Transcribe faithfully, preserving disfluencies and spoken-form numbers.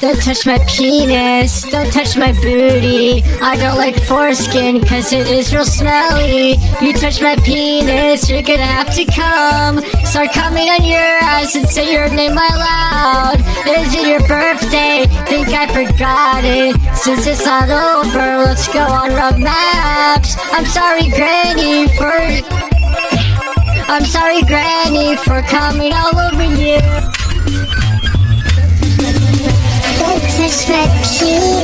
Don't touch my penis, don't touch my booty. I don't like foreskin cause it is real smelly. You touch my penis, you're gonna have to come. Start coming on your eyes and say your name out loud. Is it your birthday? Think I forgot it. Since it's not over, let's go on Rub Maps. I'm sorry Granny for I'm sorry Granny for coming all over you. Don't touch my penis.